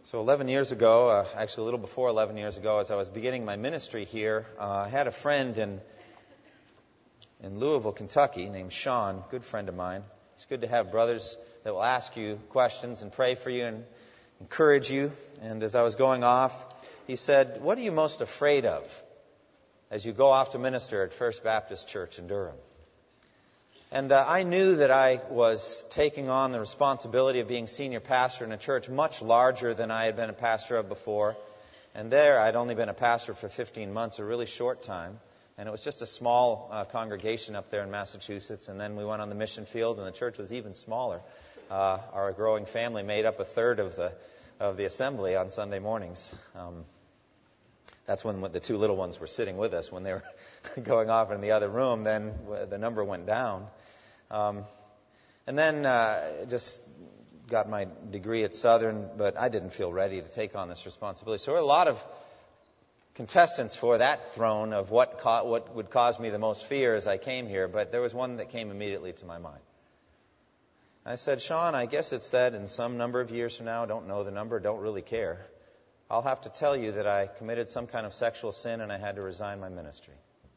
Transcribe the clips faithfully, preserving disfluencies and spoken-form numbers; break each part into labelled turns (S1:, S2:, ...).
S1: So eleven years ago, uh, actually a little before eleven years ago, as I was beginning my ministry here, uh, I had a friend in in Louisville, Kentucky, named Sean, good friend of mine. It's good to have brothers that will ask you questions and pray for you and encourage you. And as I was going off, he said, "What are you most afraid of as you go off to minister at First Baptist Church in Durham?" And uh, I knew that I was taking on the responsibility of being senior pastor in a church much larger than I had been a pastor of before. And there, I'd only been a pastor for fifteen months, a really short time. And it was just a small uh, congregation up there in Massachusetts. And then we went on the mission field, and the church was even smaller. Uh, our growing family made up a third of the of the assembly on Sunday mornings. Um, that's when the two little ones were sitting with us. When they were going off in the other room, then the number went down. Um, and then uh, just got my degree at Southern, but I didn't feel ready to take on this responsibility. So there were a lot of contestants for that throne of what co- what would cause me the most fear as I came here, but there was one that came immediately to my mind. I said, "Sean, I guess it's that in some number of years from now, don't know the number, don't really care, I'll have to tell you that I committed some kind of sexual sin and I had to resign my ministry.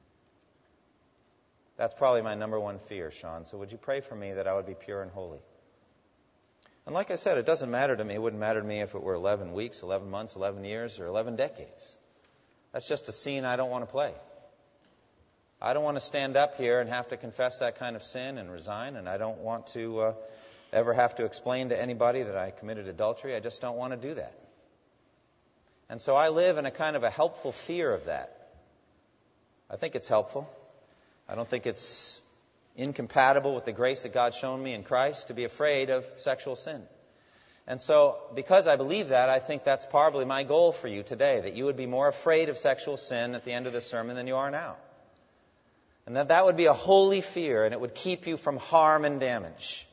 S1: That's probably my number one fear, Sean. So would you pray for me that I would be pure and holy?" And like I said, it doesn't matter to me. It wouldn't matter to me if it were eleven weeks, eleven months, eleven years, or eleven decades. That's just a scene I don't want to play. I don't want to stand up here and have to confess that kind of sin and resign, and I don't want to uh, ever have to explain to anybody that I committed adultery. I just don't want to do that. And so I live in a kind of a helpful fear of that. I think it's helpful. I don't think it's incompatible with the grace that God's shown me in Christ to be afraid of sexual sin. And so, because I believe that, I think that's probably my goal for you today, that you would be more afraid of sexual sin at the end of this sermon than you are now. And that that would be a holy fear, and it would keep you from harm and damage.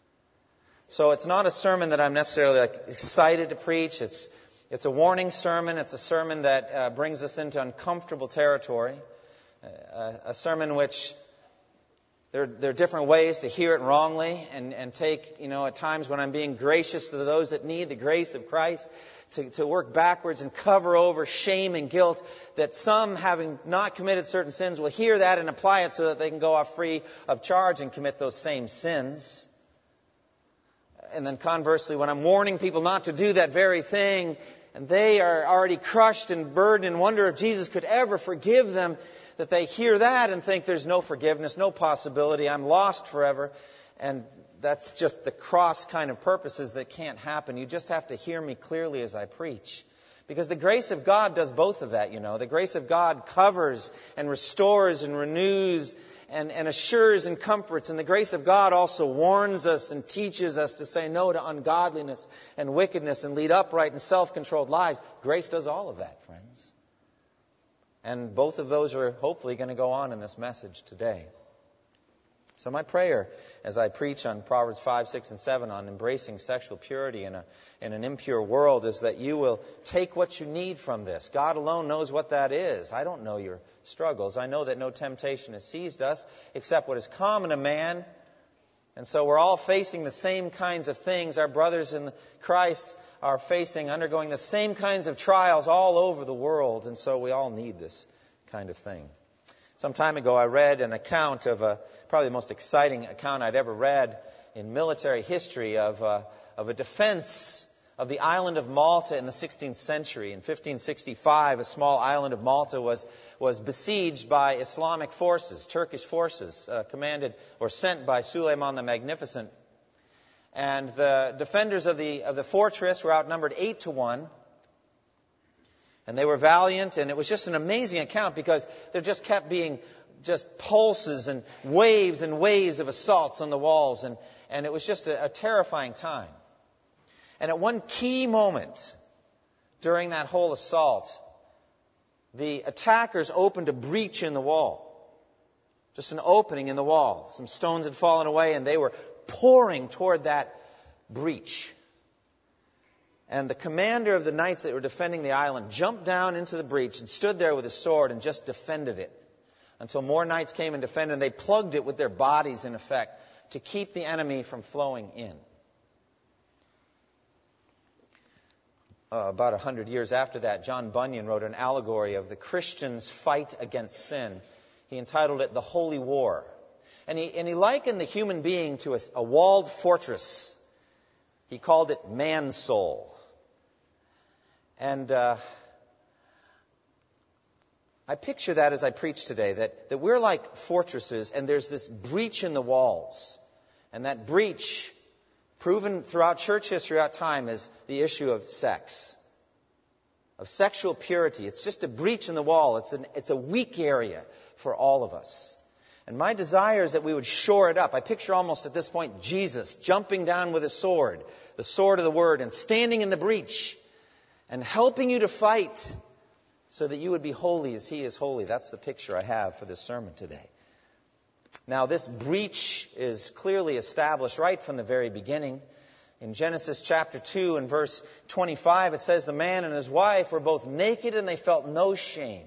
S1: So it's not a sermon that I'm necessarily like excited to preach. It's it's a warning sermon. It's a sermon that uh, brings us into uncomfortable territory. Uh, a sermon which there, there are different ways to hear it wrongly and, and take, you know, at times when I'm being gracious to those that need the grace of Christ, to, to work backwards and cover over shame and guilt, that some, having not committed certain sins, will hear that and apply it so that they can go off free of charge and commit those same sins. And then conversely, when I'm warning people not to do that very thing, and they are already crushed and burdened and wonder if Jesus could ever forgive them, that they hear that and think there's no forgiveness, no possibility, I'm lost forever. And that's just the cross kind of purposes that can't happen. You just have to hear me clearly as I preach. Because the grace of God does both of that, you know. The grace of God covers and restores and renews and, and assures and comforts. And the grace of God also warns us and teaches us to say no to ungodliness and wickedness and lead upright and self-controlled lives. Grace does all of that, friends. And both of those are hopefully going to go on in this message today. So my prayer as I preach on Proverbs five, six, and seven on embracing sexual purity in a in an impure world is that you will take what you need from this. God alone knows what that is. I don't know your struggles. I know that no temptation has seized us except what is common to man. And so we're all facing the same kinds of things. Our brothers in Christ are facing, undergoing the same kinds of trials all over the world. And so we all need this kind of thing. Some time ago, I read an account of a, probably the most exciting account I'd ever read in military history of a, of a defense of the island of Malta in the sixteenth century. In fifteen sixty-five, a small island of Malta was, was besieged by Islamic forces, Turkish forces, uh, commanded or sent by Suleiman the Magnificent. And the defenders of the of the fortress were outnumbered eight to one. And they were valiant, and it was just an amazing account because there just kept being just pulses and waves and waves of assaults on the walls. And, and it was just a, a terrifying time. And at one key moment during that whole assault, the attackers opened a breach in the wall. Just an opening in the wall. Some stones had fallen away, and they were pouring toward that breach. And the commander of the knights that were defending the island jumped down into the breach and stood there with his sword and just defended it until more knights came and defended, and they plugged it with their bodies, in effect, to keep the enemy from flowing in. uh, about a hundred years after that, John Bunyan wrote an allegory of the Christian's fight against sin. He entitled it The Holy War. And he, and he likened the human being to a, a walled fortress. He called it man-soul. And uh, I picture that as I preach today, that, that we're like fortresses, and there's this breach in the walls. And that breach, proven throughout church history, throughout time, is the issue of sex, of sexual purity. It's just a breach in the wall. It's an, it's a weak area for all of us. And my desire is that we would shore it up. I picture almost at this point Jesus jumping down with a sword, the sword of the Word, and standing in the breach and helping you to fight so that you would be holy as He is holy. That's the picture I have for this sermon today. Now, this breach is clearly established right from the very beginning. In Genesis chapter two and verse twenty-five, it says, the man and his wife were both naked and they felt no shame.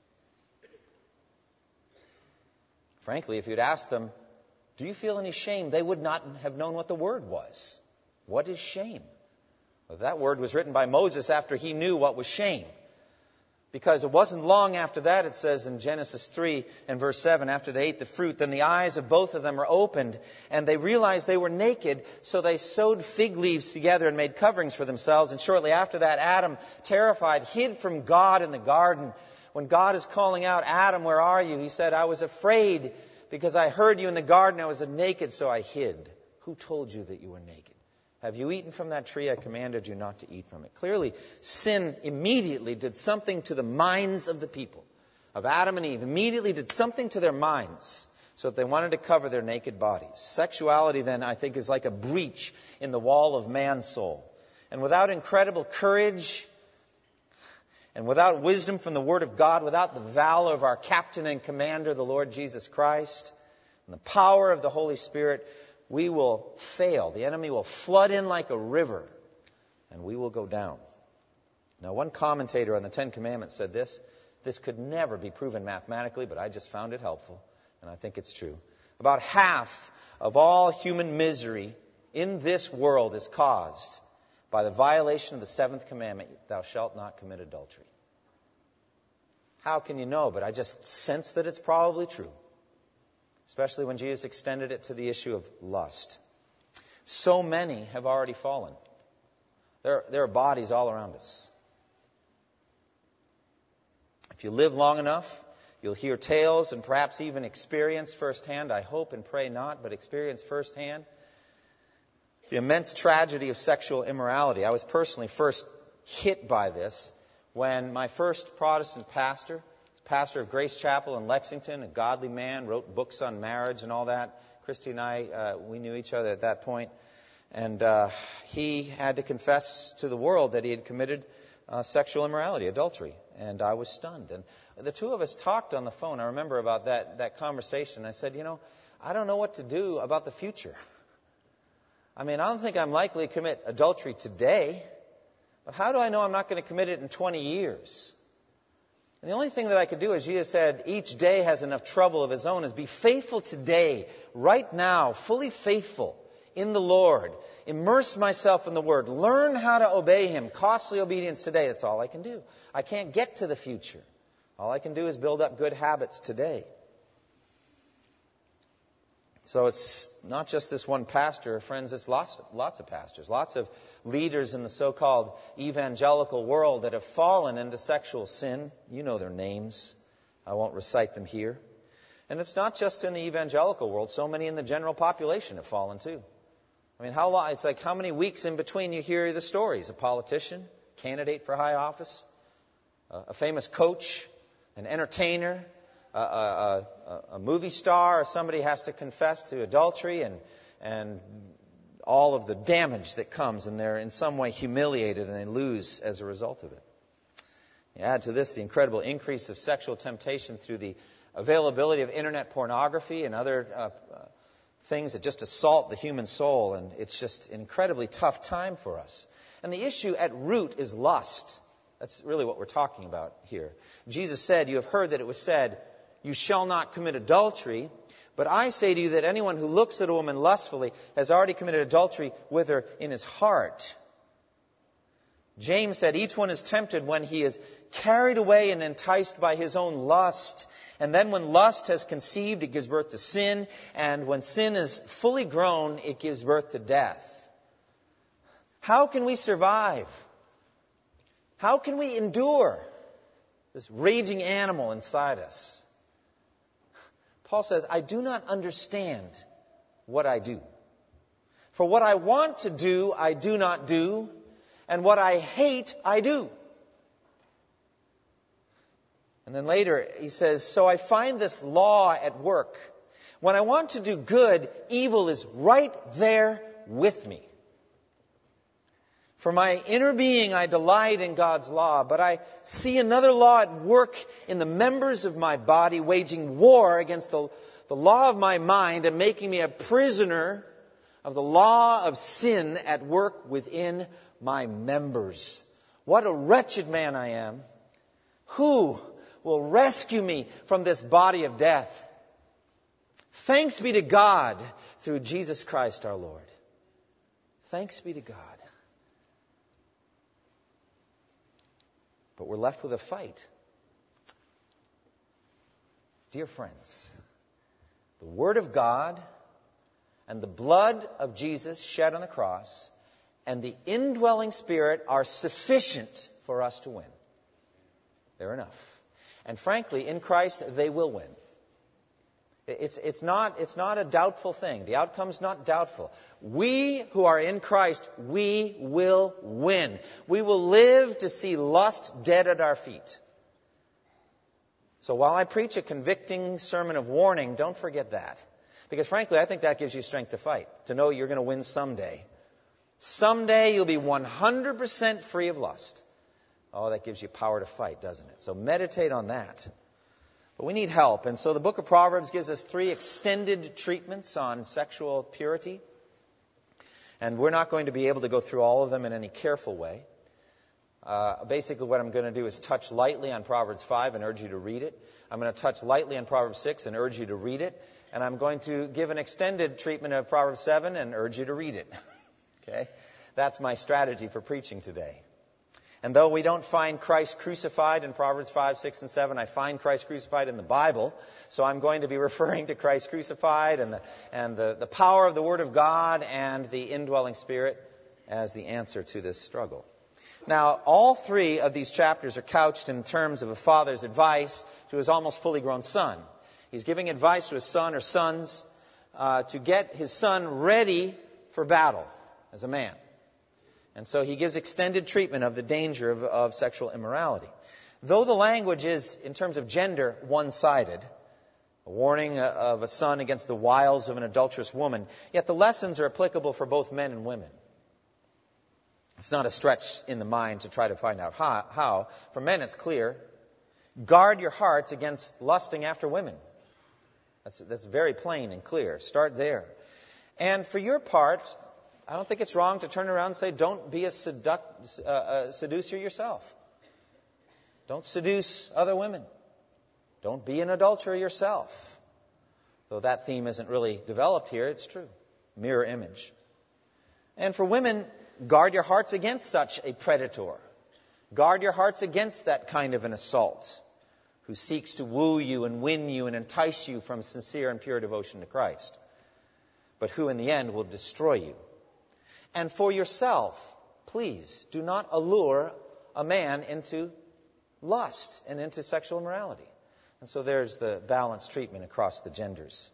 S1: Frankly, if you'd asked them, do you feel any shame? They would not have known what the word was. What is shame? Well, that word was written by Moses after he knew what was shame. Because it wasn't long after that, it says in Genesis three and verse seven, after they ate the fruit, then the eyes of both of them were opened, and they realized they were naked, so they sewed fig leaves together and made coverings for themselves. And shortly after that, Adam, terrified, hid from God in the garden. When God is calling out, Adam, where are you? He said, I was afraid because I heard you in the garden. I was naked, so I hid. Who told you that you were naked? Have you eaten from that tree? I commanded you not to eat from it. Clearly, sin immediately did something to the minds of the people, of Adam and Eve. Immediately did something to their minds so that they wanted to cover their naked bodies. Sexuality, then, I think, is like a breach in the wall of man's soul. And without incredible courage and without wisdom from the Word of God, without the valor of our captain and commander, the Lord Jesus Christ, and the power of the Holy Spirit, we will fail. The enemy will flood in like a river, and we will go down. Now, one commentator on the Ten Commandments said this. This could never be proven mathematically, but I just found it helpful, and I think it's true. About half of all human misery in this world is caused by the violation of the seventh commandment, thou shalt not commit adultery. How can you know? But I just sense that it's probably true. Especially when Jesus extended it to the issue of lust. So many have already fallen. There, there are bodies all around us. If you live long enough, you'll hear tales and perhaps even experience firsthand, I hope and pray not, but experience firsthand, the immense tragedy of sexual immorality. I was personally first hit by this when my first Protestant pastor, pastor of Grace Chapel in Lexington, a godly man, wrote books on marriage and all that. Christy and I, uh, we knew each other at that point. And uh, he had to confess to the world that he had committed uh, sexual immorality, adultery. And I was stunned. And the two of us talked on the phone. I remember about that, that conversation. I said, you know, I don't know what to do about the future. I mean, I don't think I'm likely to commit adultery today. But how do I know I'm not going to commit it in twenty years? And the only thing that I could do, as Jesus said, each day has enough trouble of his own, is be faithful today, right now, fully faithful in the Lord. Immerse myself in the Word. Learn how to obey Him. Costly obedience today. That's all I can do. I can't get to the future. All I can do is build up good habits today. So it's not just this one pastor, friends, it's lots, lots of pastors, lots of leaders in the so-called evangelical world that have fallen into sexual sin. You know their names. I won't recite them here. And it's not just in the evangelical world. So many in the general population have fallen too. I mean, how long? It's like how many weeks in between you hear the stories? A politician, candidate for high office, a famous coach, an entertainer, A, a, a, a movie star, or somebody has to confess to adultery and and all of the damage that comes, and they're in some way humiliated and they lose as a result of it. You add to this the incredible increase of sexual temptation through the availability of internet pornography and other uh, uh, things that just assault the human soul, and it's just an incredibly tough time for us. And the issue at root is lust. That's really what we're talking about here. Jesus said, you have heard that it was said, you shall not commit adultery. But I say to you that anyone who looks at a woman lustfully has already committed adultery with her in his heart. James said each one is tempted when he is carried away and enticed by his own lust. And then when lust has conceived, it gives birth to sin. And when sin is fully grown, it gives birth to death. How can we survive? How can we endure this raging animal inside us? Paul says, I do not understand what I do. For what I want to do, I do not do. And what I hate, I do. And then later he says, so I find this law at work. When I want to do good, evil is right there with me. For my inner being, I delight in God's law, but I see another law at work in the members of my body, waging war against the, the law of my mind and making me a prisoner of the law of sin at work within my members. What a wretched man I am. Who will rescue me from this body of death? Thanks be to God through Jesus Christ our Lord. Thanks be to God. But we're left with a fight. Dear friends, the Word of God and the blood of Jesus shed on the cross and the indwelling Spirit are sufficient for us to win. They're enough. And frankly, in Christ, they will win. It's, it's, not, it's not a doubtful thing. The outcome's not doubtful. We who are in Christ, we will win. We will live to see lust dead at our feet. So while I preach a convicting sermon of warning, don't forget that. Because frankly, I think that gives you strength to fight, to know you're going to win someday. Someday you'll be one hundred percent free of lust. Oh, that gives you power to fight, doesn't it? So meditate on that. But we need help. And so the book of Proverbs gives us three extended treatments on sexual purity. And we're not going to be able to go through all of them in any careful way. Uh, basically, what I'm going to do is touch lightly on Proverbs five and urge you to read it. I'm going to touch lightly on Proverbs six and urge you to read it. And I'm going to give an extended treatment of Proverbs seven and urge you to read it. Okay? That's my strategy for preaching today. And though we don't find Christ crucified in Proverbs five, six, and seven, I find Christ crucified in the Bible. So I'm going to be referring to Christ crucified and the, and the, the power of the Word of God and the indwelling Spirit as the answer to this struggle. Now, all three of these chapters are couched in terms of a father's advice to his almost fully grown son. He's giving advice to his son or sons uh, to get his son ready for battle as a man. And so he gives extended treatment of the danger of, of sexual immorality. Though the language is, in terms of gender, one-sided, a warning of a son against the wiles of an adulterous woman, yet the lessons are applicable for both men and women. It's not a stretch in the mind to try to find out how. how. For men, it's clear. Guard your hearts against lusting after women. That's, that's very plain and clear. Start there. And for your part, I don't think it's wrong to turn around and say, don't be a seduct, uh, uh, seducer yourself. Don't seduce other women. Don't be an adulterer yourself. Though that theme isn't really developed here, it's true. Mirror image. And for women, guard your hearts against such a predator. Guard your hearts against that kind of an assault who seeks to woo you and win you and entice you from sincere and pure devotion to Christ, but who in the end will destroy you. And for yourself, please do not allure a man into lust and into sexual immorality. And so there's the balanced treatment across the genders.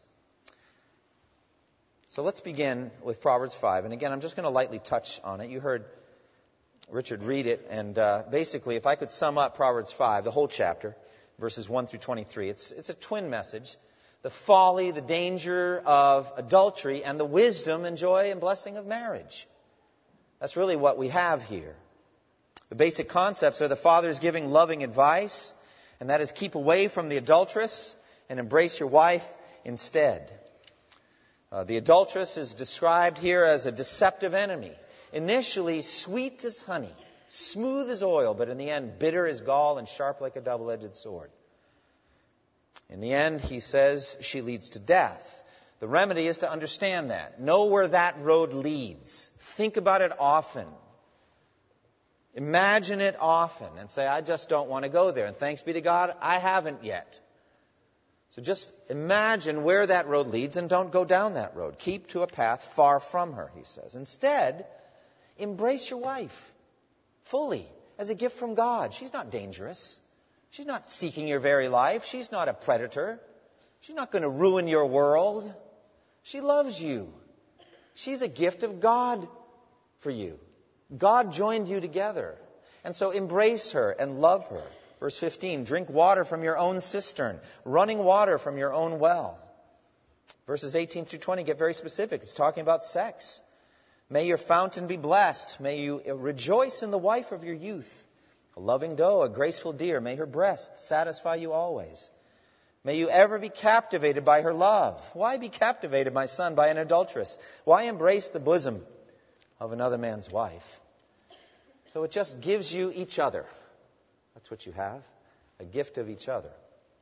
S1: So let's begin with Proverbs five. And again, I'm just going to lightly touch on it. You heard Richard read it. And uh, basically, if I could sum up Proverbs five, the whole chapter, verses one through twenty-three, it's, it's a twin message. The folly, the danger of adultery, and the wisdom and joy and blessing of marriage. That's really what we have here. The basic concepts are the father's giving loving advice, and that is keep away from the adulteress and embrace your wife instead. Uh, the adulteress is described here as a deceptive enemy. Initially sweet as honey, smooth as oil, but in the end bitter as gall and sharp like a double-edged sword. In the end, he says, she leads to death. The remedy is to understand that. Know where that road leads. Think about it often. Imagine it often and say, I just don't want to go there. And thanks be to God, I haven't yet. So just imagine where that road leads and don't go down that road. Keep to a path far from her, he says. Instead, embrace your wife fully as a gift from God. She's not dangerous. She's not seeking your very life. She's not a predator. She's not going to ruin your world. She loves you. She's a gift of God for you. God joined you together. And so embrace her and love her. Verse fifteen, drink water from your own cistern, running water from your own well. Verses eighteen through twenty get very specific. It's talking about sex. May your fountain be blessed. May you rejoice in the wife of your youth. A loving doe, a graceful deer. May her breasts satisfy you always. May you ever be captivated by her love. Why be captivated, my son, by an adulteress? Why embrace the bosom of another man's wife? So it just gives you each other. That's what you have, a gift of each other.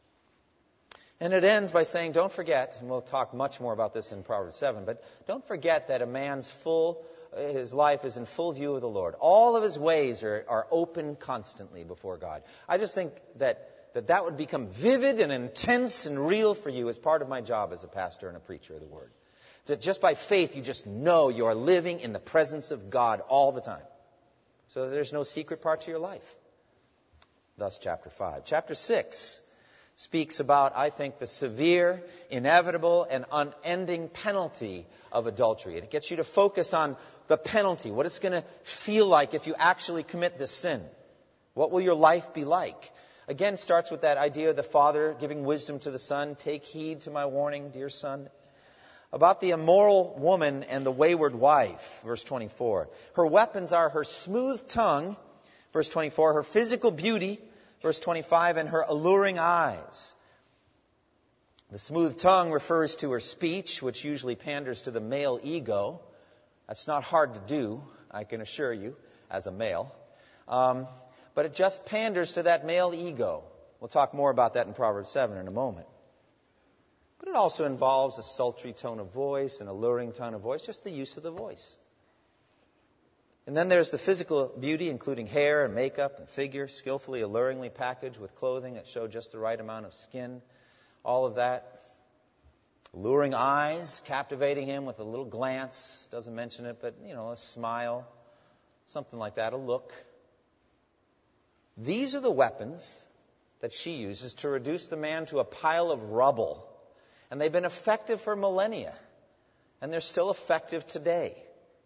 S1: And it ends by saying, don't forget, and we'll talk much more about this in Proverbs seven, but don't forget that a man's full, his life is in full view of the Lord. All of his ways are, are open constantly before God. I just think that, that that would become vivid and intense and real for you as part of my job as a pastor and a preacher of the Word. That just by faith, you just know you are living in the presence of God all the time. So there's no secret part to your life. Thus, chapter five. Chapter six speaks about, I think, the severe, inevitable, and unending penalty of adultery. It gets you to focus on the penalty, what it's going to feel like if you actually commit this sin. What will your life be like? Again, starts with that idea of the father giving wisdom to the son. Take heed to my warning, dear son. About the immoral woman and the wayward wife, verse twenty-four. Her weapons are her smooth tongue, verse twenty-four, her physical beauty, verse twenty-five, and her alluring eyes. The smooth tongue refers to her speech, which usually panders to the male ego. That's not hard to do, I can assure you, as a male. Um, but it just panders to that male ego. We'll talk more about that in Proverbs seven in a moment. But it also involves a sultry tone of voice, an alluring tone of voice, just the use of the voice. And then there's the physical beauty, including hair and makeup and figure, skillfully, alluringly packaged with clothing that show just the right amount of skin. All of that. Alluring eyes, captivating him with a little glance. Doesn't mention it, but, you know, a smile. Something like that, a look. These are the weapons that she uses to reduce the man to a pile of rubble. And they've been effective for millennia. And they're still effective today.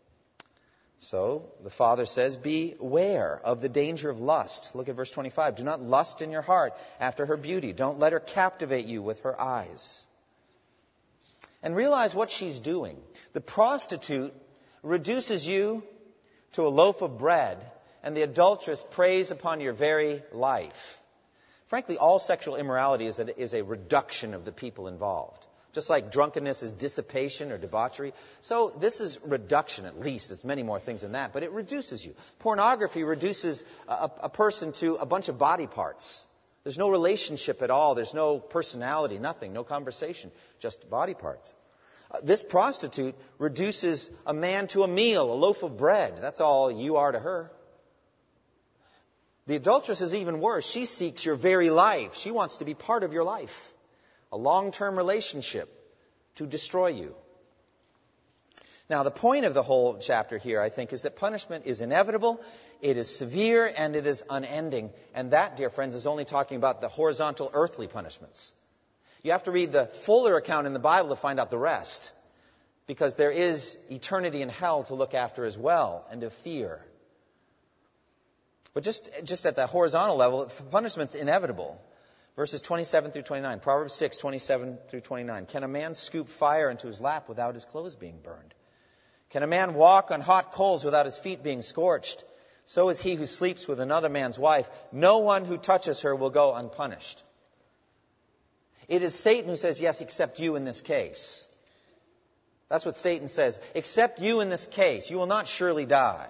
S1: So the Father says, beware of the danger of lust. Look at verse twenty-five. Do not lust in your heart after her beauty. Don't let her captivate you with her eyes. And realize what she's doing. The prostitute reduces you to a loaf of bread, and the adulteress preys upon your very life. Frankly, all sexual immorality is a, is a reduction of the people involved. Just like drunkenness is dissipation or debauchery. So this is reduction, at least. It's many more things than that. But it reduces you. Pornography reduces a, a person to a bunch of body parts. There's no relationship at all. There's no personality, nothing, no conversation, just body parts. Uh, this prostitute reduces a man to a meal, a loaf of bread. That's all you are to her. The adulteress is even worse. She seeks your very life. She wants to be part of your life. A long-term relationship to destroy you. Now, the point of the whole chapter here, I think, is that punishment is inevitable, it is severe, and it is unending. And that, dear friends, is only talking about the horizontal earthly punishments. You have to read the fuller account in the Bible to find out the rest. Because there is eternity in hell to look after as well, and to fear. But just, just at the horizontal level, punishment's inevitable. Verses twenty-seven through twenty-nine. Proverbs six, twenty-seven through twenty-nine. Can a man scoop fire into his lap without his clothes being burned? Can a man walk on hot coals without his feet being scorched? So is he who sleeps with another man's wife. No one who touches her will go unpunished. It is Satan who says, yes, except you in this case. That's what Satan says. Except you in this case. You will not surely die.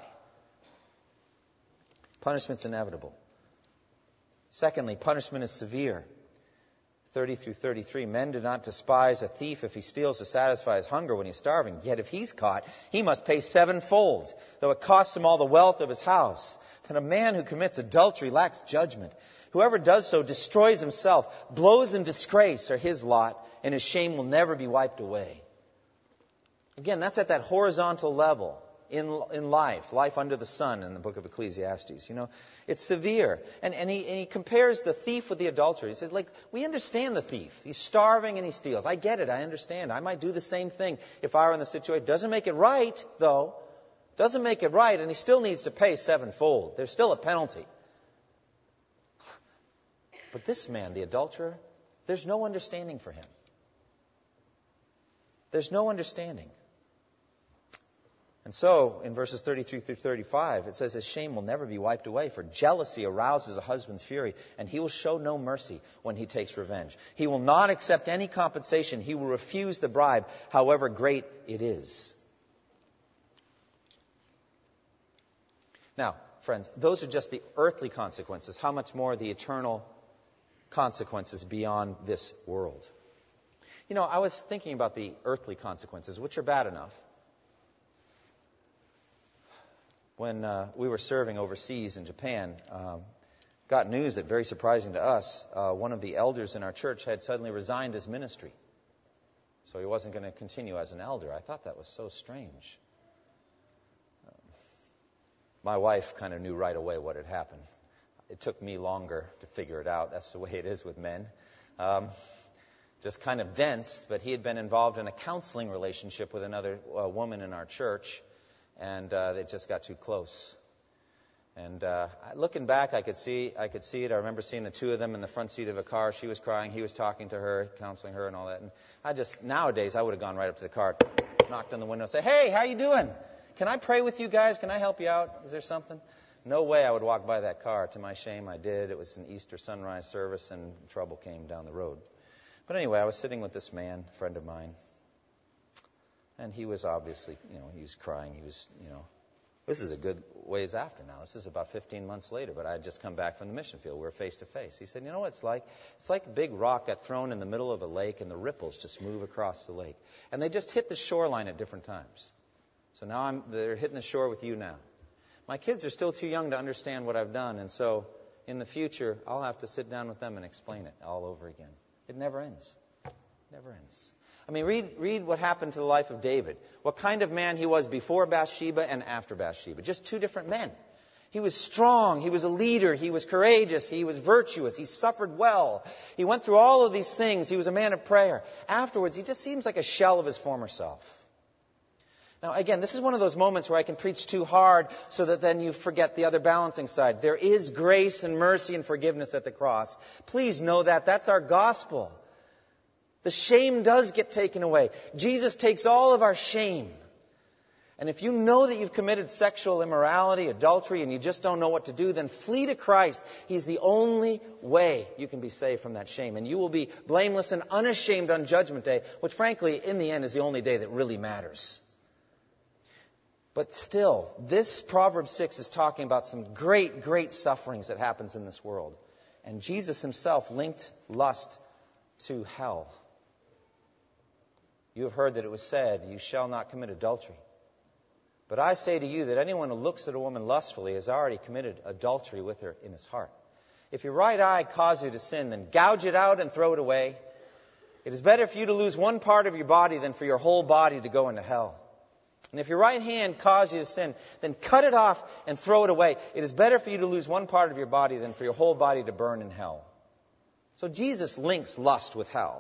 S1: Punishment's inevitable. Secondly, punishment is severe. thirty through thirty-three, men do not despise a thief if he steals to satisfy his hunger when he's starving. Yet if he's caught, he must pay sevenfold, though it costs him all the wealth of his house. And a man who commits adultery lacks judgment. Whoever does so destroys himself. Blows and disgrace are his lot, and his shame will never be wiped away. Again, that's at that horizontal level in in life, life under the sun in the book of Ecclesiastes. You know, it's severe. And, and, he, and he compares the thief with the adulterer. He says, like, we understand the thief. He's starving and he steals. I get it. I understand. I might do the same thing if I were in the situation. Doesn't make it right, though. Doesn't make it right, and he still needs to pay sevenfold. There's still a penalty. But this man, the adulterer, there's no understanding for him. There's no understanding. And so, in verses thirty-three through thirty-five, it says, his shame will never be wiped away, for jealousy arouses a husband's fury, and he will show no mercy when he takes revenge. He will not accept any compensation. He will refuse the bribe, however great it is. Now, friends, those are just the earthly consequences. How much more the eternal consequences beyond this world? You know, I was thinking about the earthly consequences, which are bad enough. When uh, we were serving overseas in Japan, um, got news that, very surprising to us, uh, one of the elders in our church had suddenly resigned his ministry. So he wasn't going to continue as an elder. I thought that was so strange. My wife kind of knew right away what had happened. It took me longer to figure it out. That's the way it is with men. Um, just kind of dense, but he had been involved in a counseling relationship with another uh, woman in our church, and uh, they just got too close. And uh, looking back, I could see I could see it. I remember seeing the two of them in the front seat of a car. She was crying. He was talking to her, counseling her and all that. And I just, nowadays, I would have gone right up to the car, knocked on the window and say, hey, how you doing? Can I pray with you guys? Can I help you out? Is there something? No way I would walk by that car. To my shame, I did. It was an Easter sunrise service, and trouble came down the road. But anyway, I was sitting with this man, a friend of mine, and he was obviously, you know, he was crying. He was, you know, this is a good ways after now. This is about fifteen months later, but I had just come back from the mission field. We were face to face. He said, you know what it's like? It's like a big rock got thrown in the middle of a lake, and the ripples just move across the lake. And they just hit the shoreline at different times. So now I'm, they're hitting the shore with you now. My kids are still too young to understand what I've done, and so in the future, I'll have to sit down with them and explain it all over again. It never ends. It never ends. I mean, read read what happened to the life of David. What kind of man he was before Bathsheba and after Bathsheba. Just two different men. He was strong. He was a leader. He was courageous. He was virtuous. He suffered well. He went through all of these things. He was a man of prayer. Afterwards, he just seems like a shell of his former self. Now, again, this is one of those moments where I can preach too hard so that then you forget the other balancing side. There is grace and mercy and forgiveness at the cross. Please know that. That's our gospel. The shame does get taken away. Jesus takes all of our shame. And if you know that you've committed sexual immorality, adultery, and you just don't know what to do, then flee to Christ. He's the only way you can be saved from that shame. And you will be blameless and unashamed on Judgment Day, which frankly, in the end, is the only day that really matters. But still, this Proverbs six is talking about some great, great sufferings that happens in this world. And Jesus himself linked lust to hell. You have heard that it was said, you shall not commit adultery. But I say to you that anyone who looks at a woman lustfully has already committed adultery with her in his heart. If your right eye cause you to sin, then gouge it out and throw it away. It is better for you to lose one part of your body than for your whole body to go into hell. And if your right hand cause you to sin, then cut it off and throw it away. It is better for you to lose one part of your body than for your whole body to burn in hell. So Jesus links lust with hell.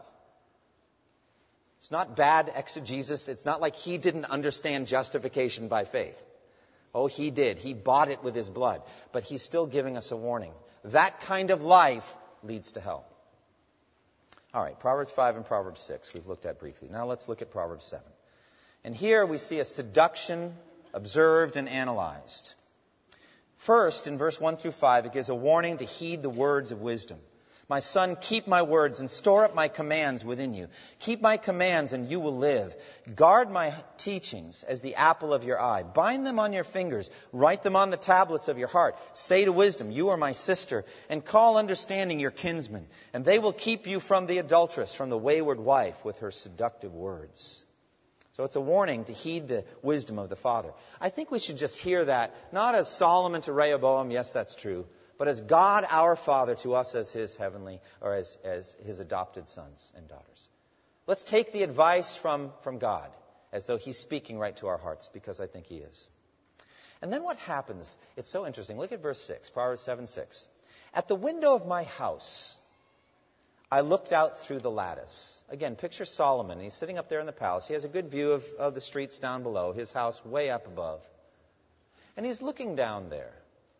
S1: It's not bad exegesis. It's not like he didn't understand justification by faith. Oh, he did. He bought it with his blood. But he's still giving us a warning. That kind of life leads to hell. All right, Proverbs five and Proverbs six we've looked at briefly. Now let's look at Proverbs seven. And here we see a seduction observed and analyzed. First, in verse one through five, it gives a warning to heed the words of wisdom. My son, keep my words and store up my commands within you. Keep my commands and you will live. Guard my teachings as the apple of your eye. Bind them on your fingers. Write them on the tablets of your heart. Say to wisdom, you are my sister. And call understanding your kinsman. And they will keep you from the adulteress, from the wayward wife with her seductive words. So it's a warning to heed the wisdom of the father. I think we should just hear that, not as Solomon to Rehoboam, yes, that's true, but as God our Father to us as His heavenly, or as, as His adopted sons and daughters. Let's take the advice from, from God as though He's speaking right to our hearts, because I think He is. And then what happens? It's so interesting. Look at verse six, Proverbs seven six. At the window of my house, I looked out through the lattice. Again, picture Solomon. He's sitting up there in the palace. He has a good view of, of the streets down below, his house way up above. And he's looking down there.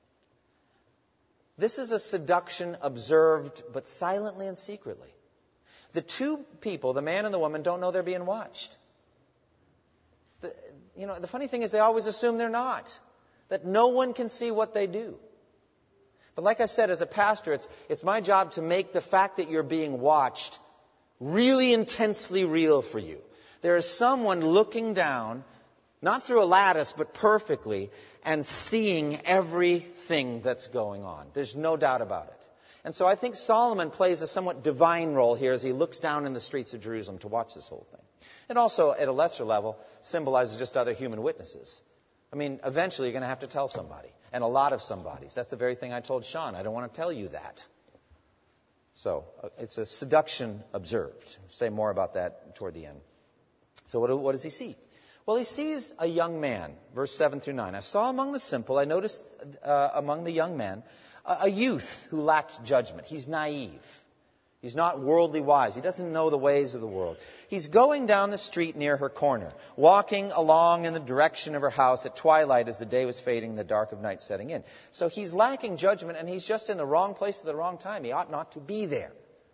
S1: This is a seduction observed, but silently and secretly. The two people, the man and the woman, don't know they're being watched. The, you know, the funny thing is they always assume they're not, that no one can see what they do. But like I said, as a pastor, it's, it's my job to make the fact that you're being watched really intensely real for you. There is someone looking down, not through a lattice, but perfectly, and seeing everything that's going on. There's no doubt about it. And so I think Solomon plays a somewhat divine role here as he looks down in the streets of Jerusalem to watch this whole thing. And also, at a lesser level, symbolizes just other human witnesses. I mean, eventually you're going to have to tell somebody, and a lot of somebodies. That's the very thing I told Sean. I don't want to tell you that. So it's a seduction observed. I'll say more about that toward the end. So what, what does he see? Well, he sees a young man, verse seven through nine. I saw among the simple, I noticed uh, among the young men, a, a youth who lacked judgment. He's naive. He's not worldly wise. He doesn't know the ways of the world. He's going down the street near her corner, walking along in the direction of her house at twilight as the day was fading, the dark of night setting in. So he's lacking judgment, and he's just in the wrong place at the wrong time. He ought not to be there.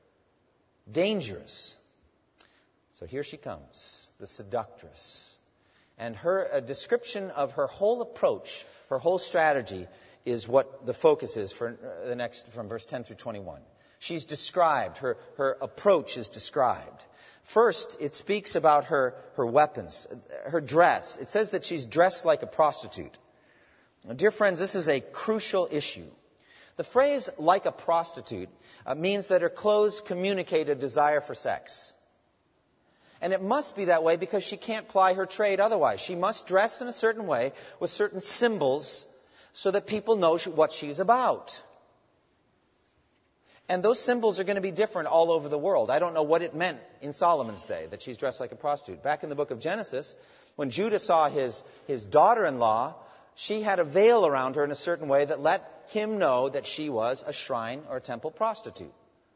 S1: Dangerous. So here she comes, the seductress. And her a description of her whole approach, her whole strategy, is what the focus is for the next, from verse ten through twenty-one. She's described, her, her approach is described. First, it speaks about her, her weapons, her dress. It says that she's dressed like a prostitute. Now, dear friends, this is a crucial issue. The phrase like a prostitute uh, means that her clothes communicate a desire for sex. And it must be that way because she can't ply her trade otherwise. She must dress in a certain way with certain symbols so that people know what she's about. And those symbols are going to be different all over the world. I don't know what it meant in Solomon's day that she's dressed like a prostitute. Back in the book of Genesis, when Judah saw his, his daughter-in-law, she had a veil around her in a certain way that let him know that she was a shrine or a temple prostitute.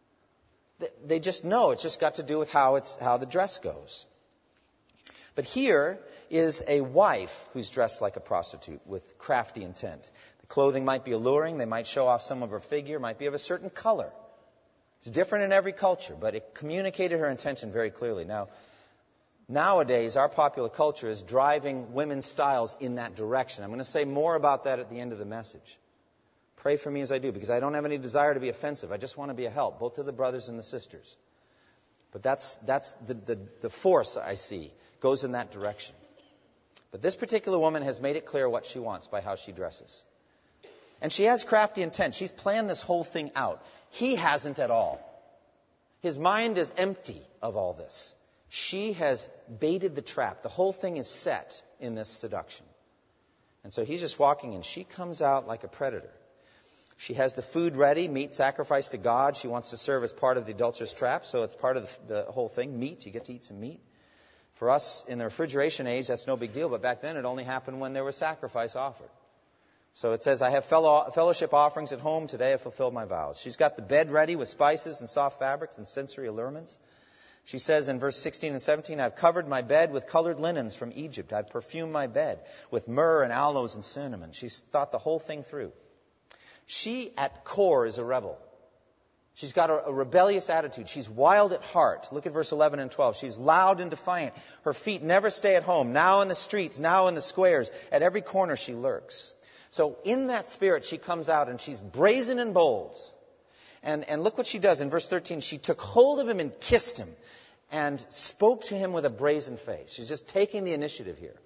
S1: They just know. It's just got to do with how it's how the dress goes. But here is a wife who's dressed like a prostitute with crafty intent. The clothing might be alluring. They might show off some of her figure. Might be of a certain color. It's different in every culture, but it communicated her intention very clearly. Now, nowadays, our popular culture is driving women's styles in that direction. I'm going to say more about that at the end of the message. Pray for me as I do, because I don't have any desire to be offensive. I just want to be a help, both to the brothers and the sisters. But that's that's the, the, the force I see goes in that direction. But this particular woman has made it clear what she wants by how she dresses. And she has crafty intent. She's planned this whole thing out. He hasn't at all. His mind is empty of all this. She has baited the trap. The whole thing is set in this seduction. And so he's just walking, and she comes out like a predator. She has the food ready, meat sacrificed to God. She wants to serve as part of the adulterous trap, so it's part of the, the whole thing. Meat, you get to eat some meat. For us, in the refrigeration age, that's no big deal, but back then it only happened when there was sacrifice offered. So it says, I have fellow, fellowship offerings at home. Today I fulfilled my vows. She's got the bed ready with spices and soft fabrics and sensory allurements. She says in verse sixteen and seventeen, I've covered my bed with colored linens from Egypt. I've perfumed my bed with myrrh and aloes and cinnamon. She's thought the whole thing through. She, at core, is a rebel. She's got a, a rebellious attitude. She's wild at heart. Look at verse eleven and twelve. She's loud and defiant. Her feet never stay at home. Now in the streets, now in the squares. At every corner she lurks. So in that spirit, she comes out and she's brazen and bold. And, and look what she does in verse thirteen. She took hold of him and kissed him and spoke to him with a brazen face. She's just taking the initiative here.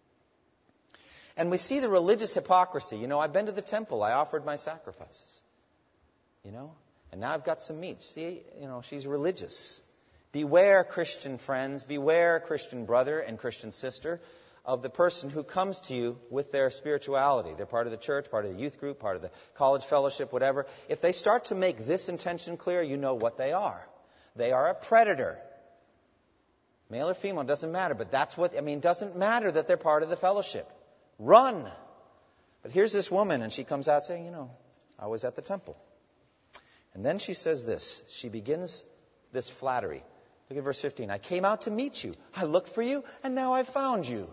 S1: And we see the religious hypocrisy. You know, I've been to the temple. I offered my sacrifices. You know, and now I've got some meat. See, you know, she's religious. Beware, Christian friends. Beware, Christian brother and Christian sister, of the person who comes to you with their spirituality. They're part of the church, part of the youth group, part of the college fellowship, whatever. If they start to make this intention clear, you know what they are. They are a predator. Male or female, doesn't matter. But that's what, I mean, it doesn't matter that they're part of the fellowship. Run. But here's this woman, and she comes out saying, you know, I was at the temple. And then she says this. She begins this flattery. Look at verse fifteen. I came out to meet you. I looked for you, and now I found you.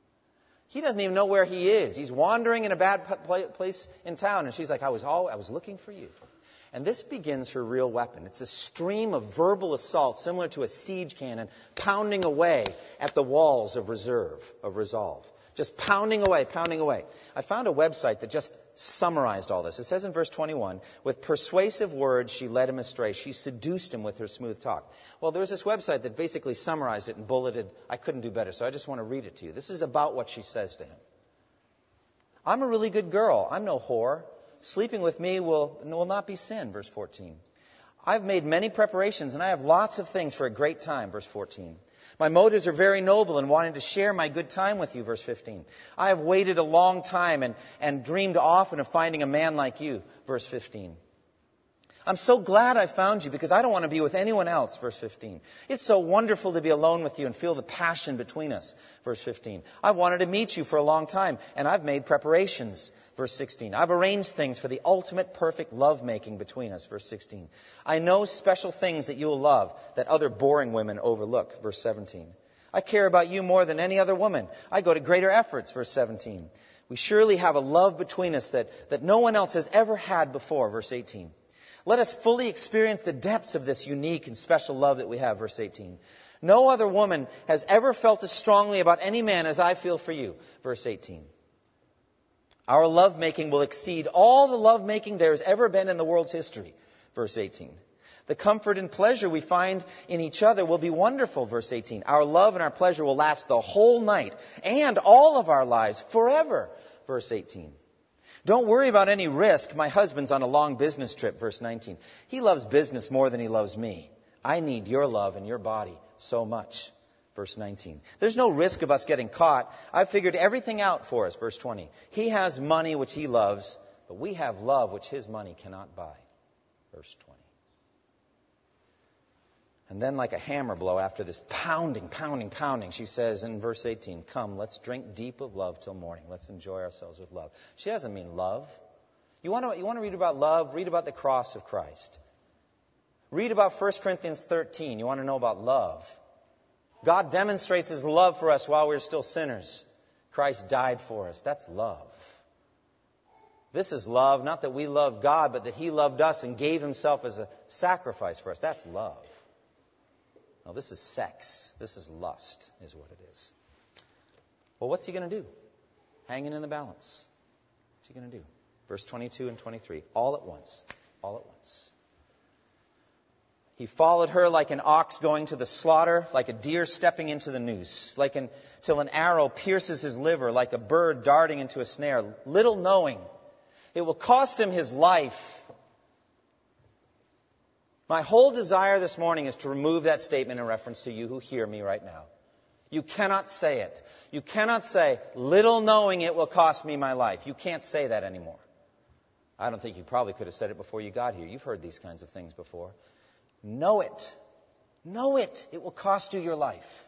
S1: He doesn't even know where he is. He's wandering in a bad place in town. And she's like, I was all, I was looking for you. And this begins her real weapon. It's a stream of verbal assault similar to a siege cannon pounding away at the walls of reserve, of resolve. Just pounding away, pounding away. I found a website that just summarized all this. It says in verse twenty-one, with persuasive words she led him astray. She seduced him with her smooth talk. Well, there was this website that basically summarized it and bulleted. I couldn't do better, so I just want to read it to you. This is about what she says to him. I'm a really good girl. I'm no whore. Sleeping with me will, will not be sin, verse fourteen. I've made many preparations, and I have lots of things for a great time, verse fourteen. My motives are very noble in wanting to share my good time with you, verse fifteen. I have waited a long time and, and dreamed often of finding a man like you, verse fifteen. I'm so glad I found you because I don't want to be with anyone else, verse fifteen. It's so wonderful to be alone with you and feel the passion between us, verse fifteen. I've wanted to meet you for a long time and I've made preparations, verse sixteen. I've arranged things for the ultimate perfect lovemaking between us, verse sixteen. I know special things that you'll love that other boring women overlook, verse seventeen. I care about you more than any other woman. I go to greater efforts, verse seventeen. We surely have a love between us that, that no one else has ever had before, verse eighteen. Let us fully experience the depths of this unique and special love that we have, verse eighteen. No other woman has ever felt as strongly about any man as I feel for you, verse eighteen. Our lovemaking will exceed all the lovemaking there has ever been in the world's history, verse eighteen. The comfort and pleasure we find in each other will be wonderful, verse eighteen. Our love and our pleasure will last the whole night and all of our lives forever, verse eighteen. Don't worry about any risk. My husband's on a long business trip, verse nineteen. He loves business more than he loves me. I need your love and your body so much, verse nineteen. There's no risk of us getting caught. I've figured everything out for us, verse twenty. He has money which he loves, but we have love which his money cannot buy, verse twenty. And then like a hammer blow after this pounding, pounding, pounding, she says in verse eighteen, come, let's drink deep of love till morning. Let's enjoy ourselves with love. She doesn't mean love. You want to, you want to read about love? Read about the cross of Christ. Read about First Corinthians thirteen. You want to know about love. God demonstrates his love for us while we're still sinners. Christ died for us. That's love. This is love, not that we love God, but that he loved us and gave himself as a sacrifice for us. That's love. No, this is sex. This is lust, is what it is. Well, what's he going to do? Hanging in the balance. What's he going to do? Verse twenty-two and twenty-three. All at once. All at once. He followed her like an ox going to the slaughter, like a deer stepping into the noose, like an, till an arrow pierces his liver, like a bird darting into a snare, little knowing it will cost him his life. My whole desire this morning is to remove that statement in reference to you who hear me right now. You cannot say it. You cannot say, little knowing it will cost me my life. You can't say that anymore. I don't think you probably could have said it before you got here. You've heard these kinds of things before. Know it. Know it. It will cost you your life.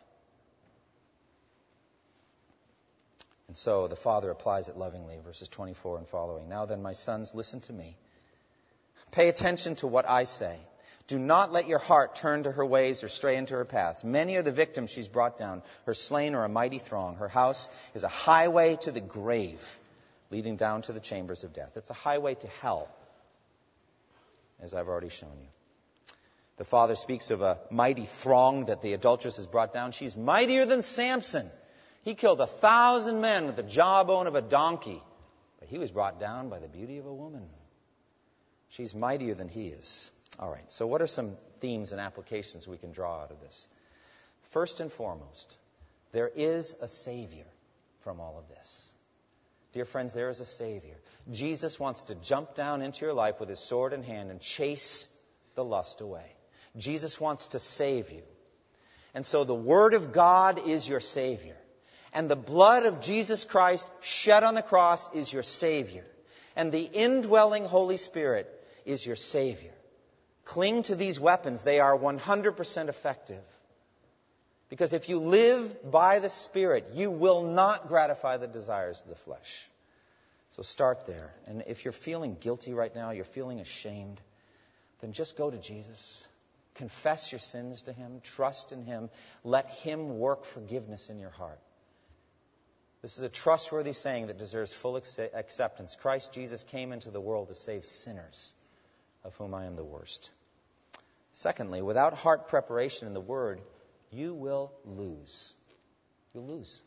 S1: And so the Father applies it lovingly, verses twenty-four and following. Now then, my sons, listen to me. Pay attention to what I say. Do not let your heart turn to her ways or stray into her paths. Many are the victims she's brought down. Her slain are a mighty throng. Her house is a highway to the grave, leading down to the chambers of death. It's a highway to hell, as I've already shown you. The Father speaks of a mighty throng that the adulteress has brought down. She's mightier than Samson. He killed a thousand men with the jawbone of a donkey, but he was brought down by the beauty of a woman. She's mightier than he is. All right, so what are some themes and applications we can draw out of this? First and foremost, there is a Savior from all of this. Dear friends, there is a Savior. Jesus wants to jump down into your life with his sword in hand and chase the lust away. Jesus wants to save you. And so the Word of God is your Savior. And the blood of Jesus Christ shed on the cross is your Savior. And the indwelling Holy Spirit is your Savior. Cling to these weapons. They are one hundred percent effective. Because if you live by the Spirit, you will not gratify the desires of the flesh. So start there. And if you're feeling guilty right now, you're feeling ashamed, then just go to Jesus. Confess your sins to him. Trust in him. Let him work forgiveness in your heart. This is a trustworthy saying that deserves full acceptance. Christ Jesus came into the world to save sinners, of whom I am the worst. Secondly, without heart preparation in the Word, you will lose. You'll lose.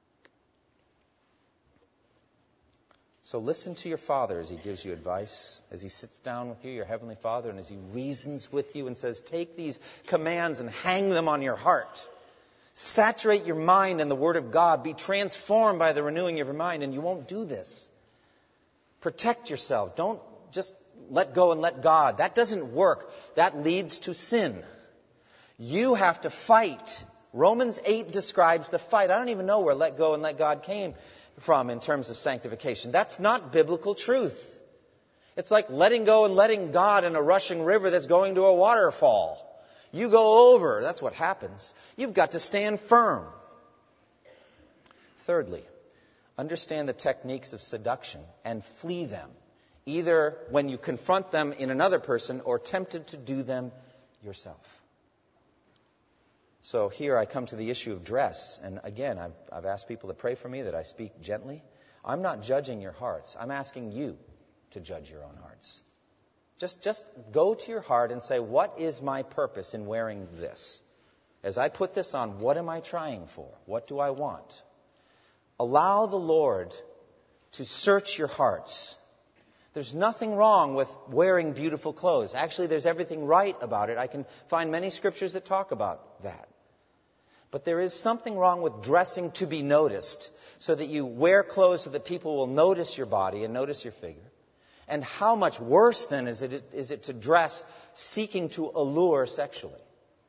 S1: So listen to your Father as he gives you advice, as he sits down with you, your Heavenly Father, and as he reasons with you and says, take these commands and hang them on your heart. Saturate your mind in the Word of God. Be transformed by the renewing of your mind, and you won't do this. Protect yourself. Don't just let go and let God. That doesn't work. That leads to sin. You have to fight. Romans eight describes the fight. I don't even know where let go and let God came from in terms of sanctification. That's not biblical truth. It's like letting go and letting God in a rushing river that's going to a waterfall. You go over. That's what happens. You've got to stand firm. Thirdly, understand the techniques of seduction and flee them, either when you confront them in another person or tempted to do them yourself. So here I come to the issue of dress. And again, I've, I've asked people to pray for me that I speak gently. I'm not judging your hearts. I'm asking you to judge your own hearts. Just, just go to your heart and say, what is my purpose in wearing this? As I put this on, what am I trying for? What do I want? Allow the Lord to search your hearts. There's nothing wrong with wearing beautiful clothes. Actually, there's everything right about it. I can find many scriptures that talk about that. But there is something wrong with dressing to be noticed, so that you wear clothes so that people will notice your body and notice your figure. And how much worse then is it, is it to dress seeking to allure sexually?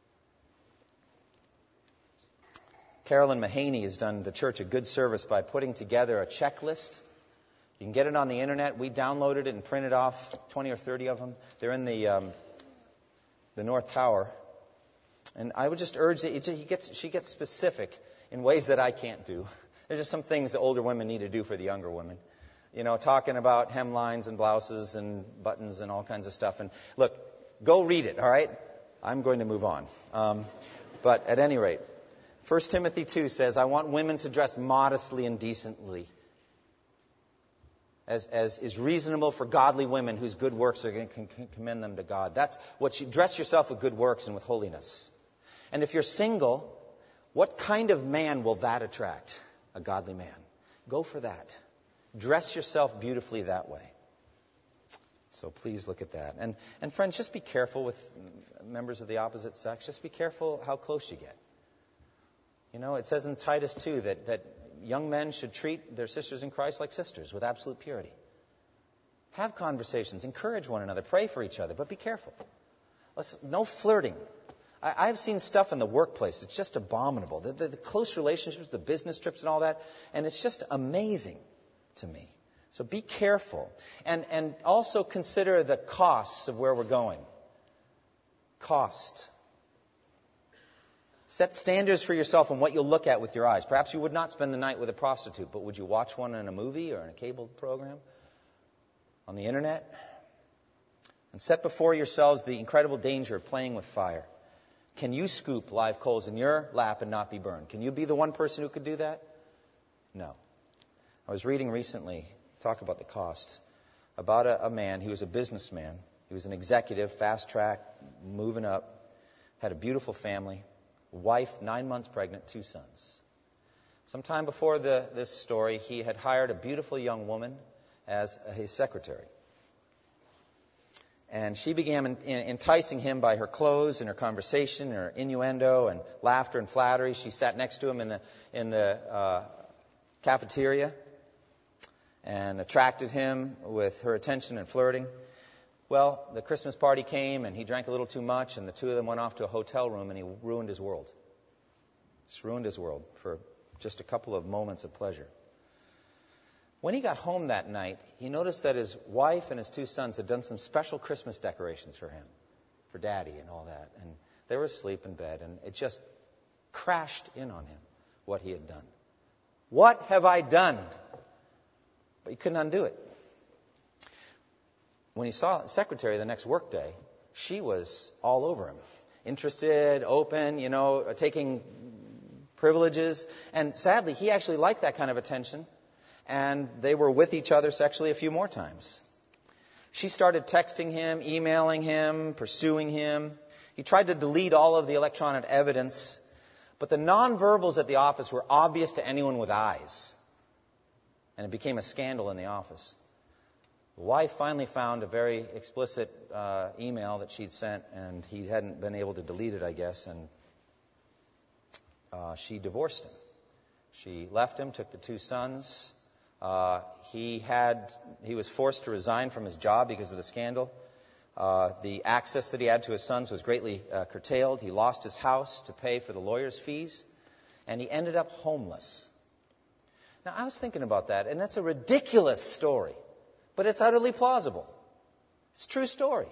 S1: Carolyn Mahaney has done the church a good service by putting together a checklist. You can get it on the internet. We downloaded it and printed off twenty or thirty of them. They're in the um, the North Tower. And I would just urge that he gets, she gets specific in ways that I can't do. There's just some things that older women need to do for the younger women. You know, talking about hemlines and blouses and buttons and all kinds of stuff. And look, go read it, all right? I'm going to move on. Um, but at any rate, First Timothy two says, I want women to dress modestly and decently, as, as is reasonable for godly women whose good works are going to commend them to God. That's what you dress yourself with, good works and with holiness. And if you're single, what kind of man will that attract? A godly man. Go for that. Dress yourself beautifully that way. So please look at that. And, and friends, just be careful with members of the opposite sex. Just be careful how close you get. You know, it says in Titus two that, that young men should treat their sisters in Christ like sisters with absolute purity. Have conversations. Encourage one another. Pray for each other. But be careful. Let's, no flirting. I, I've seen stuff in the workplace. It's just abominable. The, the, the close relationships, the business trips and all that. And it's just amazing to me. So be careful. And, and also consider the costs of where we're going. Cost. Set standards for yourself on what you'll look at with your eyes. Perhaps you would not spend the night with a prostitute, but would you watch one in a movie or in a cable program? On the internet? And set before yourselves the incredible danger of playing with fire. Can you scoop live coals in your lap and not be burned? Can you be the one person who could do that? No. I was reading recently, talk about the cost, about a, a man. He was a businessman. He was an executive, fast track, moving up, had a beautiful family, wife, nine months pregnant, two sons. Sometime before the, this story, he had hired a beautiful young woman as his secretary. And she began en- en- enticing him by her clothes and her conversation, her innuendo and laughter and flattery. She sat next to him in the in the uh, cafeteria and attracted him with her attention and flirting. Well, the Christmas party came, and he drank a little too much, and the two of them went off to a hotel room, and he ruined his world. Just ruined his world for just a couple of moments of pleasure. When he got home that night, he noticed that his wife and his two sons had done some special Christmas decorations for him, for Daddy and all that. And they were asleep in bed, and it just crashed in on him, what he had done. What have I done? But he couldn't undo it. When he saw the secretary the next workday, she was all over him. Interested, open, you know, taking privileges. And sadly, he actually liked that kind of attention. And they were with each other sexually a few more times. She started texting him, emailing him, pursuing him. He tried to delete all of the electronic evidence, but the nonverbals at the office were obvious to anyone with eyes. And it became a scandal in the office. The wife finally found a very explicit uh, email that she'd sent, and he hadn't been able to delete it, I guess, and uh, she divorced him. She left him, took the two sons. Uh, he had he was forced to resign from his job because of the scandal. Uh, the access that he had to his sons was greatly uh, curtailed. He lost his house to pay for the lawyer's fees, and he ended up homeless. Now, I was thinking about that, and that's a ridiculous story, but it's utterly plausible. It's a true story.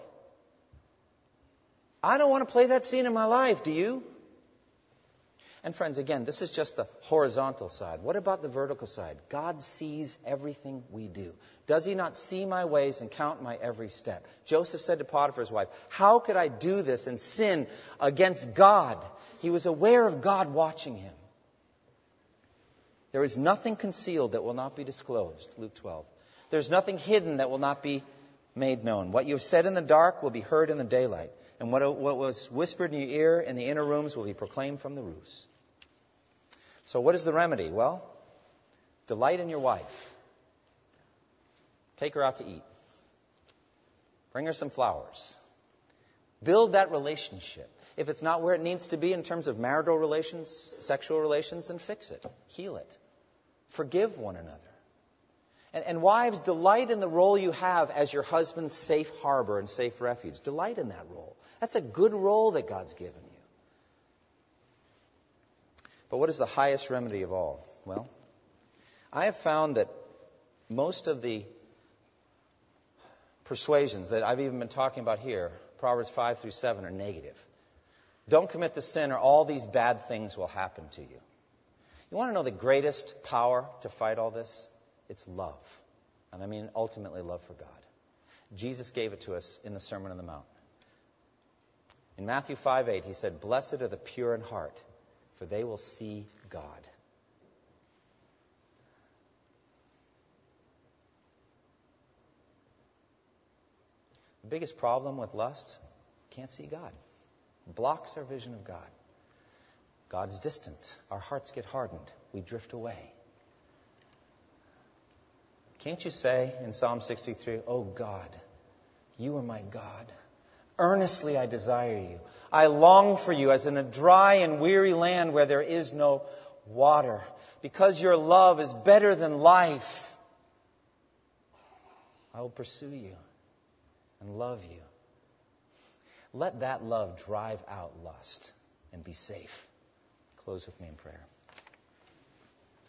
S1: I don't want to play that scene in my life, do you? And friends, again, this is just the horizontal side. What about the vertical side? God sees everything we do. Does he not see my ways and count my every step? Joseph said to Potiphar's wife, how could I do this and sin against God? He was aware of God watching him. There is nothing concealed that will not be disclosed, Luke twelve. There's nothing hidden that will not be made known. What you have said in the dark will be heard in the daylight. And what, what was whispered in your ear in the inner rooms will be proclaimed from the roofs. So what is the remedy? Well, delight in your wife. Take her out to eat. Bring her some flowers. Build that relationship. If it's not where it needs to be in terms of marital relations, sexual relations, then fix it. Heal it. Forgive one another. And, and wives, delight in the role you have as your husband's safe harbor and safe refuge. Delight in that role. That's a good role that God's given you. But what is the highest remedy of all? Well, I have found that most of the persuasions that I've even been talking about here, Proverbs five through seven, are negative. Don't commit the sin or all these bad things will happen to you. You want to know the greatest power to fight all this? It's love. And I mean ultimately love for God. Jesus gave it to us in the Sermon on the Mount. In Matthew five eight, he said, blessed are the pure in heart, for they will see God. The biggest problem with lust, can't see God. It blocks our vision of God. God's distant. Our hearts get hardened. We drift away. Can't you say in Psalm sixty-three, oh God, you are my God. Earnestly I desire you. I long for you as in a dry and weary land where there is no water. Because your love is better than life, I will pursue you and love you. Let that love drive out lust and be safe. Close with me in prayer.